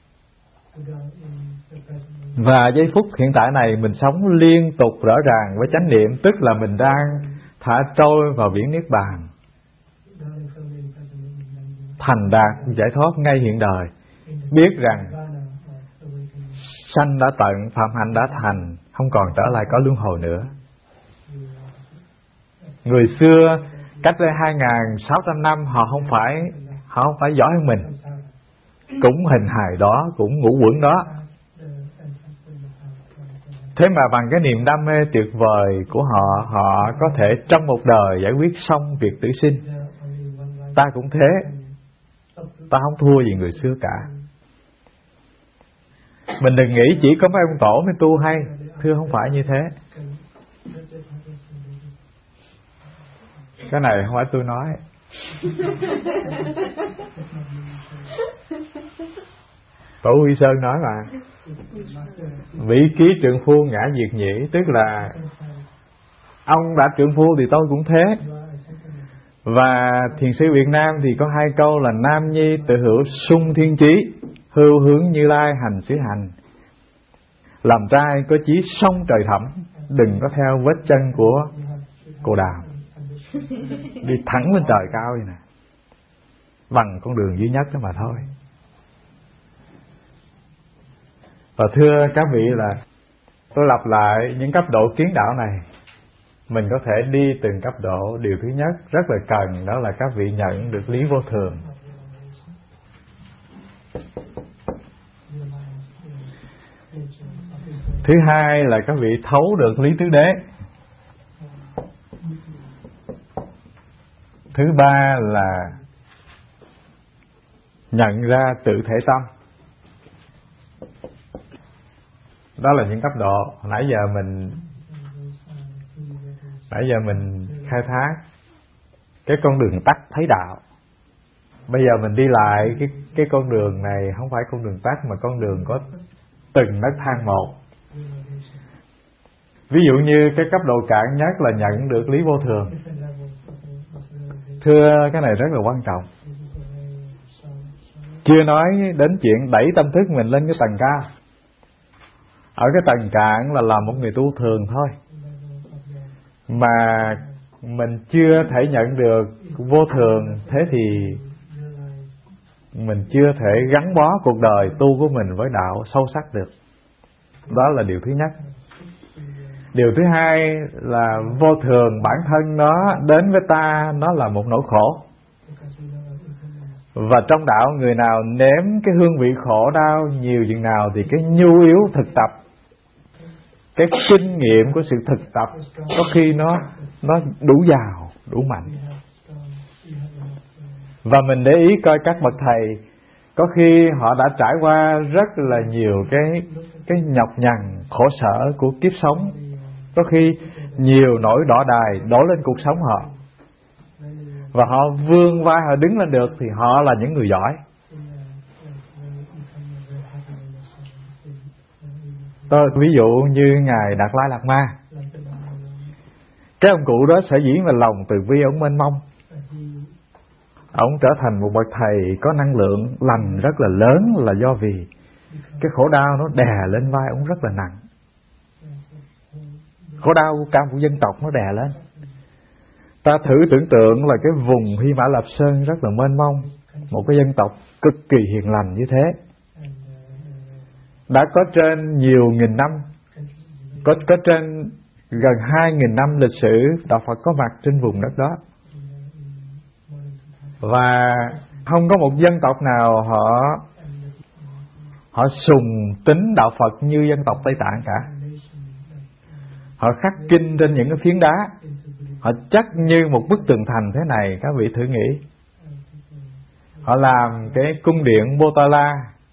Và giây phút hiện tại này mình sống liên tục rõ ràng với chánh niệm, tức là mình đang thả trôi vào biển Niết Bàn, thành đạt giải thoát ngay hiện đời. Biết rằng sanh đã tận, phạm hạnh đã thành, không còn trở lại có luân hồi nữa. Người xưa cách đây hai nghìn sáu trăm năm, họ không phải họ không phải giỏi hơn mình, cũng hình hài đó, cũng ngũ quẩn đó. Thế mà bằng cái niềm đam mê tuyệt vời của họ, họ có thể trong một đời giải quyết xong việc tử sinh. Ta cũng thế, ta không thua gì người xưa cả. Mình đừng nghĩ chỉ có mấy ông tổ mới tu hay, thưa không phải như thế. Cái này không phải tôi nói. Tổ Huy Sơn nói mà. Vị ký trượng phu ngã diệt nhĩ, tức là ông đã trượng phu thì tôi cũng thế. Và thiền sư Việt Nam thì có hai câu là: nam nhi tự hữu sung thiên chí, hưu hướng Như Lai hành xứ hành. Làm trai có chí song trời thẳm, đừng có theo vết chân của cô đào. Đi thẳng lên trời cao vậy nè, bằng con đường duy nhất đó mà thôi. Và thưa các vị là tôi lặp lại những cấp độ kiến đạo này, mình có thể đi từng cấp độ. Điều thứ nhất rất là cần, đó là các vị nhận được lý vô thường. Thứ hai là các vị thấu được lý tứ đế. Thứ ba là nhận ra tự thể tâm. Đó là những cấp độ nãy giờ mình nãy giờ mình khai thác cái con đường tắt thấy đạo. Bây giờ mình đi lại cái cái con đường này không phải con đường tắt mà con đường có từng nấc thang một. Ví dụ như cái cấp độ cạn nhất là nhận được lý vô thường. Thưa, cái này rất là quan trọng. Chưa nói đến chuyện đẩy tâm thức mình lên cái tầng cao. Ở cái tầng cạn là làm một người tu thường thôi, mà mình chưa thể nhận được vô thường, thế thì mình chưa thể gắn bó cuộc đời tu của mình với đạo sâu sắc được. Đó là điều thứ nhất. Điều thứ hai là vô thường bản thân nó đến với ta, nó là một nỗi khổ. Và trong đạo, người nào nếm cái hương vị khổ đau nhiều chừng nào thì cái nhu yếu thực tập, cái kinh nghiệm của sự thực tập có khi nó nó đủ giàu, đủ mạnh. Và mình để ý coi các bậc thầy, có khi họ đã trải qua rất là nhiều cái cái nhọc nhằn khổ sở của kiếp sống, có khi nhiều nỗi đỏ đài đổ lên cuộc sống họ, và họ vươn vai, họ đứng lên được, thì họ là những người giỏi. Tôi ví dụ như ngài Đạt Lai Lạt Ma, cái ông cụ đó sở dĩ mà lòng từ bi ông mênh mông, ông trở thành một bậc thầy có năng lượng lành rất là lớn, là do vì cái khổ đau nó đè lên vai ông rất là nặng. Khổ đau của cả một dân tộc nó đè lên. Ta thử tưởng tượng là cái vùng Hy Mã Lạp Sơn rất là mênh mông, một cái dân tộc cực kỳ hiền lành như thế, đã có trên nhiều nghìn năm, có có trên gần hai nghìn năm lịch sử đạo Phật có mặt trên vùng đất đó, và không có một dân tộc nào họ họ sùng tín đạo Phật như dân tộc Tây Tạng cả. Họ khắc kinh trên những cái phiến đá, họ chắc như một bức tường thành thế này. Các vị thử nghĩ, họ làm cái cung điện Potala,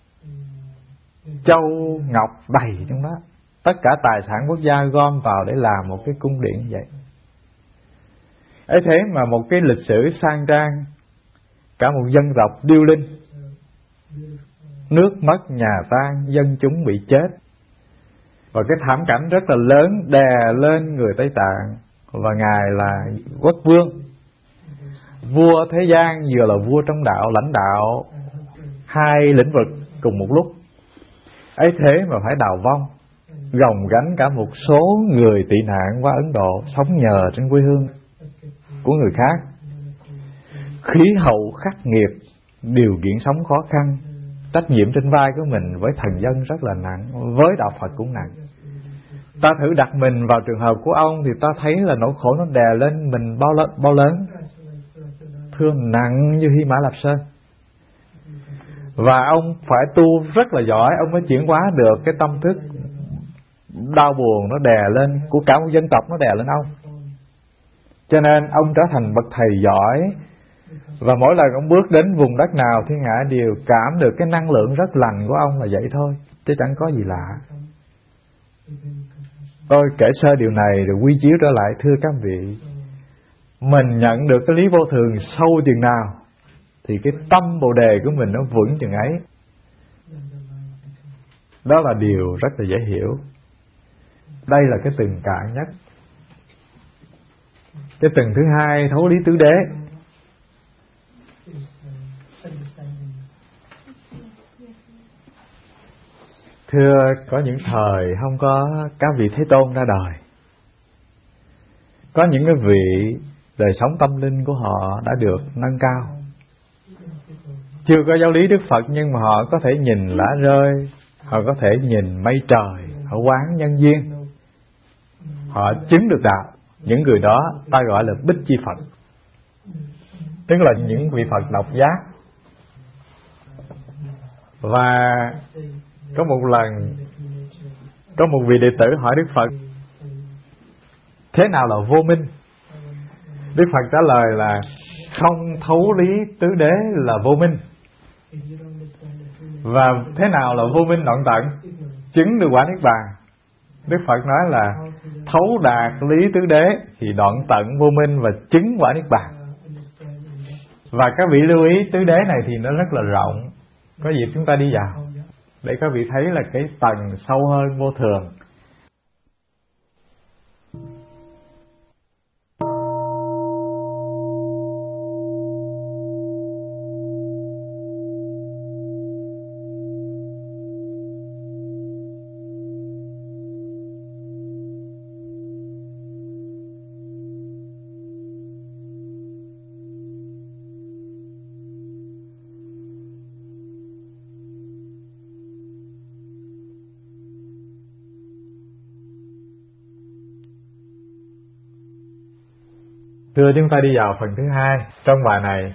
châu ngọc đầy trong đó, tất cả tài sản quốc gia gom vào để làm một cái cung điện như vậy. ấy thế mà một cái lịch sử sang trang, cả một dân tộc điêu linh, nước mất nhà tan, dân chúng bị chết, và cái thảm cảnh rất là lớn đè lên người Tây Tạng. Và ngài là quốc vương, vua thế gian, vừa là vua trong đạo, lãnh đạo hai lĩnh vực cùng một lúc. ấy thế mà phải đào vong, gồng gánh cả một số người tị nạn qua Ấn Độ, sống nhờ trên quê hương của người khác. Khí hậu khắc nghiệt, điều kiện sống khó khăn, trách nhiệm trên vai của mình với thần dân rất là nặng, với đạo Phật cũng nặng. Ta thử đặt mình vào trường hợp của ông thì ta thấy là nỗi khổ nó đè lên mình bao lớn, bao lớn, thương nặng như Hy Mã Lạp Sơn. Và ông phải tu rất là giỏi, ông mới chuyển hóa được cái tâm thức đau buồn nó đè lên của cả một dân tộc, nó đè lên ông. Cho nên ông trở thành bậc thầy giỏi, và mỗi lần ông bước đến vùng đất nào, thiên hạ đều cảm được cái năng lượng rất lành của ông là vậy thôi, chứ chẳng có gì lạ. Tôi kể sơ điều này rồi quy chiếu trở lại. Thưa các vị, mình nhận được cái lý vô thường sâu chừng nào thì cái tâm bồ đề của mình nó vững chừng ấy. Đó là điều rất là dễ hiểu. Đây là cái tầng cạn nhất. Cái tầng thứ hai, thấu lý tứ đế. Thưa, có những thời không có các vị Thế Tôn ra đời, có những cái vị đời sống tâm linh của họ đã được nâng cao. Chưa có giáo lý Đức Phật, nhưng mà họ có thể nhìn lá rơi, họ có thể nhìn mây trời, họ quán nhân duyên, họ chứng được đạo. Những người đó ta gọi là Bích Chi Phật, tức là những vị Phật độc giác. Và có một lần, có một vị đệ tử hỏi Đức Phật, thế nào là vô minh? Đức Phật trả lời là không thấu lý tứ đế là vô minh. Và thế nào là vô minh đoạn tận? Chứng được quả niết bàn. Đức Phật nói là thấu đạt lý tứ đế thì đoạn tận vô minh và chứng quả niết bàn. Và các vị lưu ý tứ đế này thì nó rất là rộng. Có dịp chúng ta đi vào để các vị thấy là cái tầng sâu hơn vô thường. Thưa, chúng ta đi vào phần thứ hai trong bài này.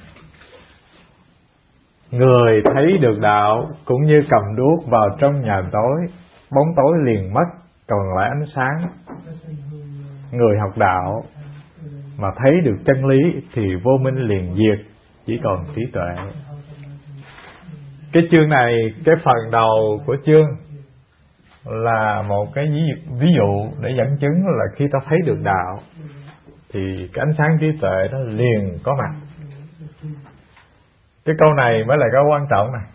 Người thấy được đạo cũng như cầm đuốc vào trong nhà tối, bóng tối liền mất, còn lại ánh sáng. Người học đạo mà thấy được chân lý thì vô minh liền diệt, chỉ còn trí tuệ. Cái chương này, cái phần đầu của chương là một cái ví dụ để dẫn chứng là khi ta thấy được đạo thì cái ánh sáng trí tuệ nó liền có mặt. Cái câu này mới là câu quan trọng này.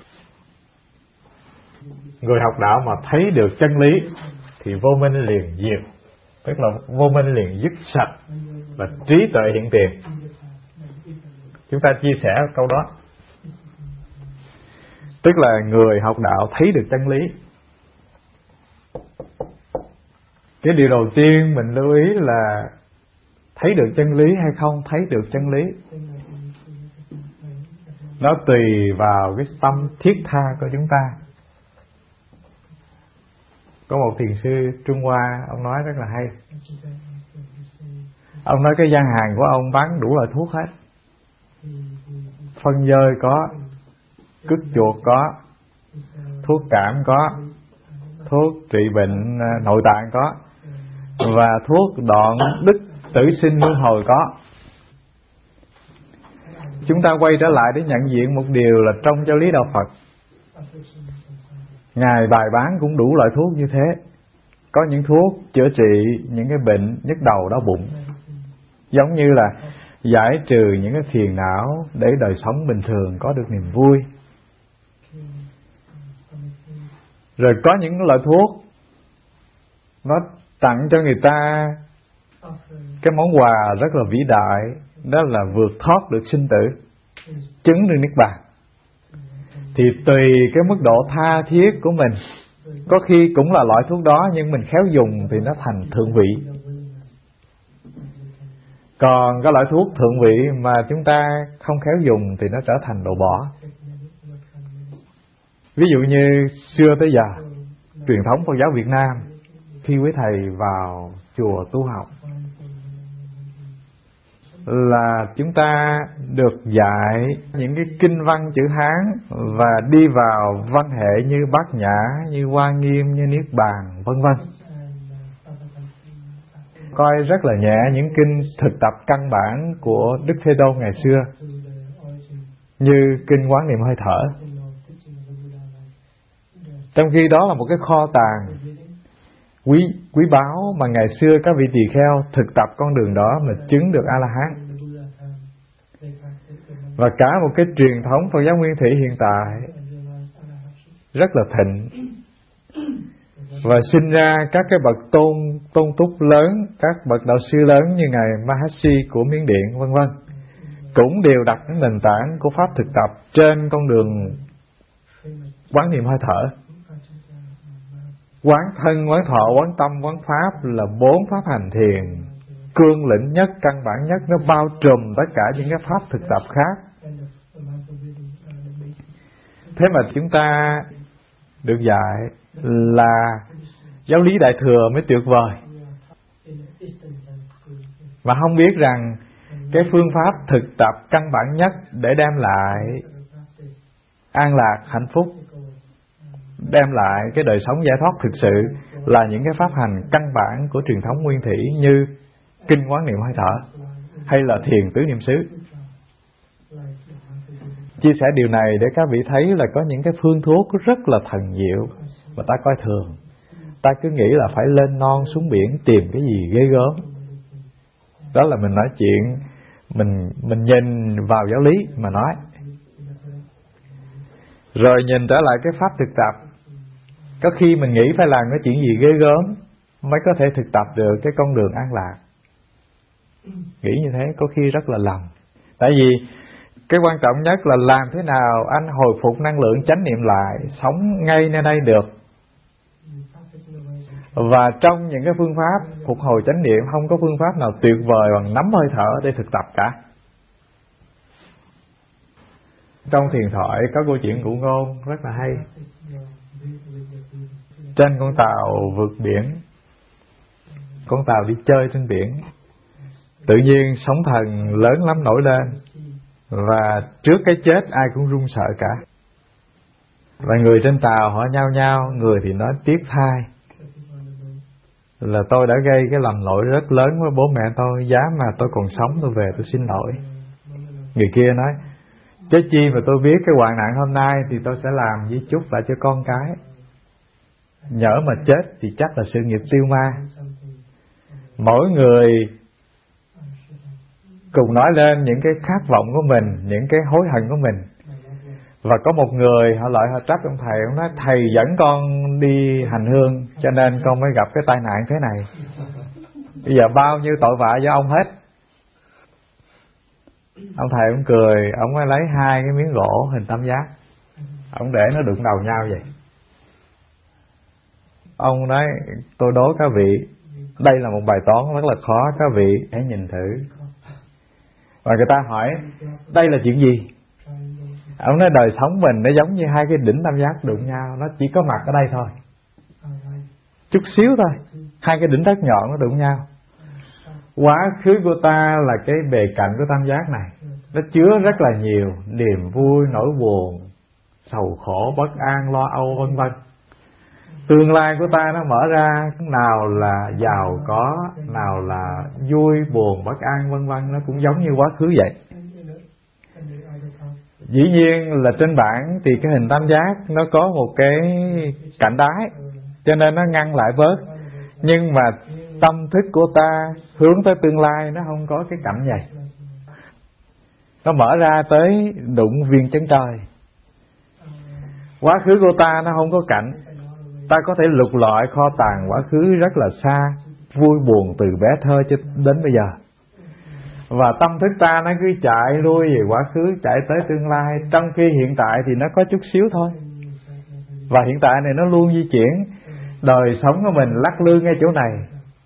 Người học đạo mà thấy được chân lý thì vô minh liền diệt, tức là vô minh liền dứt sạch và trí tuệ hiện tiền. Chúng ta chia sẻ câu đó. Tức là người học đạo thấy được chân lý. Cái điều đầu tiên mình lưu ý là thấy được chân lý hay không thấy được chân lý, nó tùy vào cái tâm thiết tha của chúng ta. Có một thiền sư Trung Hoa, ông nói rất là hay. Ông nói cái gian hàng của ông bán đủ loại thuốc hết. Phân dơi có, cứt chuột có, thuốc cảm có, thuốc trị bệnh nội tạng có, và thuốc đoạn đức tử sinh luân hồi có. Chúng ta quay trở lại để nhận diện một điều là trong giáo lý đạo Phật, Ngài bài bán cũng đủ loại thuốc như thế. Có những thuốc chữa trị những cái bệnh nhức đầu đau bụng, giống như là giải trừ những cái phiền não để đời sống bình thường có được niềm vui. Rồi có những loại thuốc nó tặng cho người ta cái món quà rất là vĩ đại, đó là vượt thoát được sinh tử, chứng được niết bàn. Thì tùy cái mức độ tha thiết của mình, có khi cũng là loại thuốc đó nhưng mình khéo dùng thì nó thành thượng vị. Còn cái loại thuốc thượng vị mà chúng ta không khéo dùng thì nó trở thành đồ bỏ. Ví dụ như xưa tới giờ, truyền thống Phật giáo Việt Nam, khi quý thầy vào chùa tu học là chúng ta được dạy những cái kinh văn chữ Hán và đi vào văn hệ như Bát Nhã, như Hoa Nghiêm, như Niết Bàn, vân vân. Coi rất là nhẹ những kinh thực tập căn bản của Đức Thế Tôn ngày xưa, như kinh Quán Niệm Hơi Thở. Trong khi đó là một cái kho tàng quý quý báu mà ngày xưa các vị tỳ kheo thực tập con đường đó mà chứng được A-la-hán. Và cả một cái truyền thống Phật giáo Nguyên Thủy hiện tại rất là thịnh, và sinh ra các cái bậc tôn tôn túc lớn, các bậc đạo sư lớn như ngài Mahasi của Miến Điện, vân vân, cũng đều đặt cái nền tảng của pháp thực tập trên con đường quán niệm hơi thở. Quán thân, quán thọ, quán tâm, quán pháp là bốn pháp hành thiền cương lĩnh nhất, căn bản nhất, nó bao trùm tất cả những cái pháp thực tập khác. Thế mà chúng ta được dạy là giáo lý Đại Thừa mới tuyệt vời, mà không biết rằng cái phương pháp thực tập căn bản nhất để đem lại an lạc, hạnh phúc, đem lại cái đời sống giải thoát thực sự là những cái pháp hành căn bản của truyền thống Nguyên Thủy như kinh Quán Niệm Hơi Thở hay là thiền tứ niệm xứ. chia sẻ điều này để các vị thấy là có những cái phương thuốc rất là thần diệu mà ta coi thường. Ta cứ nghĩ là phải lên non xuống biển tìm cái gì ghê gớm. Đó là mình nói chuyện, mình mình nhìn vào giáo lý mà nói. Rồi nhìn trở lại cái pháp thực tập. Có khi mình nghĩ phải làm cái chuyện gì ghê gớm mới có thể thực tập được cái con đường an lạc. Nghĩ như thế có khi rất là lầm. Tại vì cái quan trọng nhất là làm thế nào anh hồi phục năng lượng chánh niệm lại, sống ngay nơi đây được. Và trong những cái phương pháp phục hồi chánh niệm, không có phương pháp nào tuyệt vời bằng nắm hơi thở để thực tập cả. Trong thiền thoại có câu chuyện Cụ Ngôn rất là hay. Trên con tàu vượt biển, con tàu đi chơi trên biển, tự nhiên sóng thần lớn lắm nổi lên, và trước cái chết ai cũng run sợ cả. Và người trên tàu họ nhao nhao, người thì nói tiếc thay là tôi đã gây cái lầm lỗi rất lớn với bố mẹ tôi, giá mà tôi còn sống tôi về tôi xin lỗi. Người kia nói chứ chi mà tôi biết cái hoạn nạn hôm nay thì tôi sẽ làm di chúc lại cho con cái. Nhỡ mà chết thì chắc là sự nghiệp tiêu ma. Mỗi người cùng nói lên những cái khát vọng của mình, những cái hối hận của mình. Và có một người họ lại họ trách ông thầy, ông nói thầy dẫn con đi hành hương cho nên con mới gặp cái tai nạn thế này. Bây giờ bao nhiêu tội vạ do ông hết. Ông thầy ông cười, ông mới lấy hai cái miếng gỗ hình tam giác, ông để nó đụng đầu nhau vậy. Ông nói tôi đố các vị, đây là một bài toán rất là khó, các vị hãy nhìn thử. Và người ta hỏi đây là chuyện gì? Ông nói đời sống mình nó giống như hai cái đỉnh tam giác đụng nhau, nó chỉ có mặt ở đây thôi, chút xíu thôi, hai cái đỉnh rất nhọn nó đụng nhau. Quá khứ của ta là cái bề cạnh của tam giác này, nó chứa rất là nhiều niềm vui, nỗi buồn, sầu khổ, bất an, lo âu vân vân. Tương lai của ta nó mở ra, nào là giàu có, nào là vui, buồn, bất an vân vân, nó cũng giống như quá khứ vậy. Dĩ nhiên là trên bảng thì cái hình tam giác nó có một cái cạnh đáy, cho nên nó ngăn lại bớt. Nhưng mà tâm thức của ta hướng tới tương lai nó không có cái cạnh vậy. Nó mở ra tới đụng viên chân trời. Quá khứ của ta nó không có cạnh. Ta có thể lục lọi kho tàng quá khứ rất là xa, vui buồn từ bé thơ cho đến bây giờ. Và tâm thức ta nó cứ chạy lui về quá khứ, chạy tới tương lai, trong khi hiện tại thì nó có chút xíu thôi. Và hiện tại này nó luôn di chuyển. Đời sống của mình lắc lư ngay chỗ này.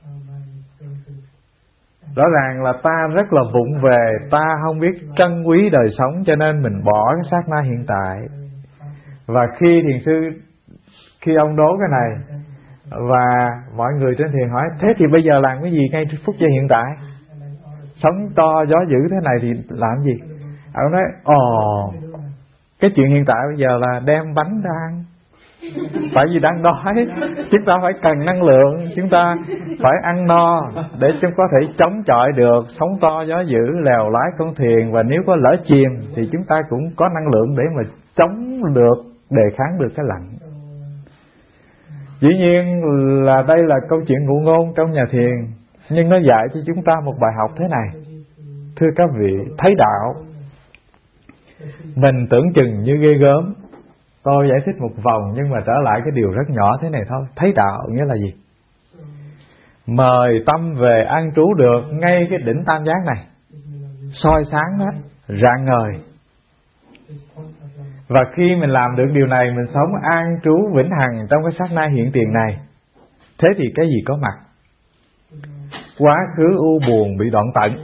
Rõ ràng là ta rất là vụng về, ta không biết trân quý đời sống, cho nên mình bỏ cái sát na hiện tại. Và khi thiền sư, khi ông đố cái này, và mọi người trên thiền hỏi thế thì bây giờ làm cái gì ngay phút giây hiện tại? Sống to gió dữ thế này thì làm gì? Ông nói ồ, cái chuyện hiện tại bây giờ là đem bánh ra ăn. Tại vì đang đói, chúng ta phải cần năng lượng, chúng ta phải ăn no để chúng có thể chống chọi được sóng to gió dữ, lèo lái con thuyền. Và nếu có lỡ chìm thì chúng ta cũng có năng lượng để mà chống được, đề kháng được cái lạnh. Dĩ nhiên là đây là câu chuyện ngụ ngôn trong nhà thiền, nhưng nó dạy cho chúng ta một bài học thế này. Thưa các vị, thấy đạo mình tưởng chừng như ghê gớm. Tôi giải thích một vòng nhưng mà trở lại cái điều rất nhỏ thế này thôi. Thấy đạo nghĩa là gì? Mời tâm về an trú được ngay cái đỉnh tam giác này, soi sáng hết, rạng ngời. Và khi mình làm được điều này, mình sống an trú vĩnh hằng trong cái sát na hiện tiền này. Thế thì cái gì có mặt? Quá khứ u buồn bị đoạn tận.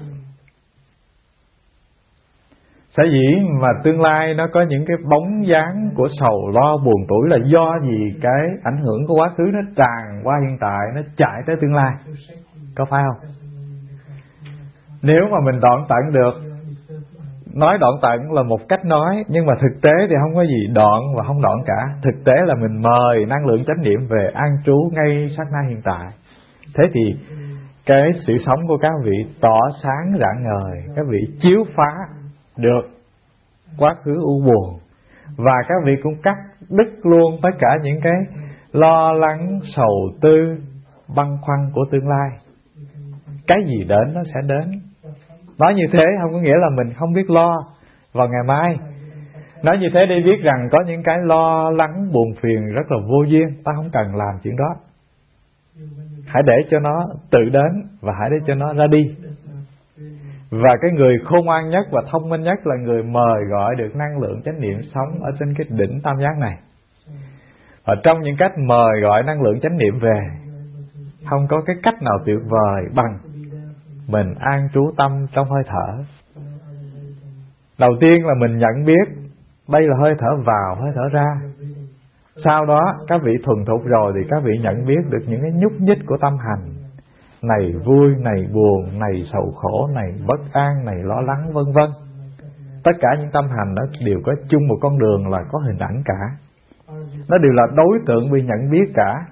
Sở dĩ mà tương lai nó có những cái bóng dáng của sầu lo buồn tủi là do gì cái ảnh hưởng của quá khứ nó tràn qua hiện tại, nó chạy tới tương lai. Có phải không? Nếu mà mình đoạn tận được, nói đoạn tận là một cách nói, nhưng mà thực tế thì không có gì đoạn và không đoạn cả. Thực tế là mình mời năng lượng chánh niệm về an trú ngay sát na hiện tại. Thế thì cái sự sống của các vị tỏ sáng rạng ngời, các vị chiếu phá được quá khứ u buồn. Và các vị cũng cắt đứt luôn tất cả những cái lo lắng, sầu tư, băn khoăn của tương lai. Cái gì đến nó sẽ đến. Nói như thế không có nghĩa là mình không biết lo vào ngày mai. Nói như thế để biết rằng có những cái lo lắng, buồn phiền rất là vô duyên. Ta không cần làm chuyện đó. Hãy để cho nó tự đến và hãy để cho nó ra đi. Và cái người khôn ngoan nhất và thông minh nhất là người mời gọi được năng lượng chánh niệm sống ở trên cái đỉnh tam giác này. Và trong những cách mời gọi năng lượng chánh niệm về, không có cái cách nào tuyệt vời bằng mình an trú tâm trong hơi thở. Đầu tiên là mình nhận biết đây là hơi thở vào, hơi thở ra. Sau đó các vị thuần thục rồi thì các vị nhận biết được những cái nhúc nhích của tâm hành. Này vui, này buồn, này sầu khổ, này bất an, này lo lắng, vân vân. Tất cả những tâm hành đó đều có chung một con đường là có hình ảnh cả. Nó đều là đối tượng bị nhận biết cả.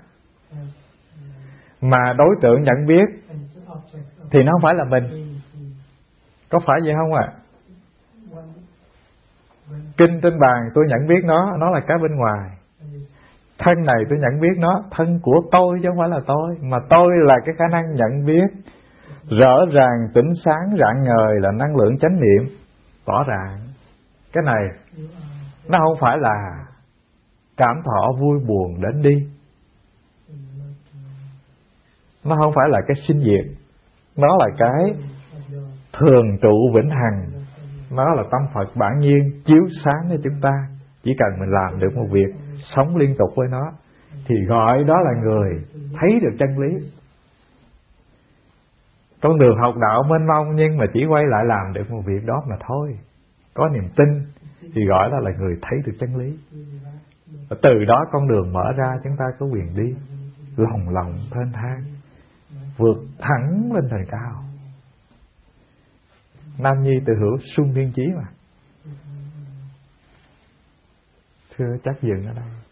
Mà đối tượng nhận biết thì nó không phải là mình. Có phải vậy không ạ? À? Kinh trên bàn tôi nhận biết nó, nó là cái bên ngoài. Thân này tôi nhận biết nó, thân của tôi chứ không phải là tôi. Mà tôi là cái khả năng nhận biết rõ ràng, tỉnh sáng, rạng ngời là năng lượng chánh niệm tỏ ràng. Cái này nó không phải là cảm thọ vui buồn đến đi. Nó không phải là cái sinh diệt. Nó là cái thường trụ vĩnh hằng. Nó là tâm Phật bản nhiên chiếu sáng cho chúng ta. Chỉ cần mình làm được một việc, sống liên tục với nó, thì gọi đó là người thấy được chân lý. Con đường học đạo mênh mông nhưng mà chỉ quay lại làm được một việc đó mà thôi. Có niềm tin thì gọi đó là người thấy được chân lý. Và từ đó con đường mở ra, chúng ta có quyền đi lòng lòng thênh thang, vượt thẳng lên trời cao. Nam Nhi tự hữu sung thiên chí mà. Thưa chắc dừng ở đây.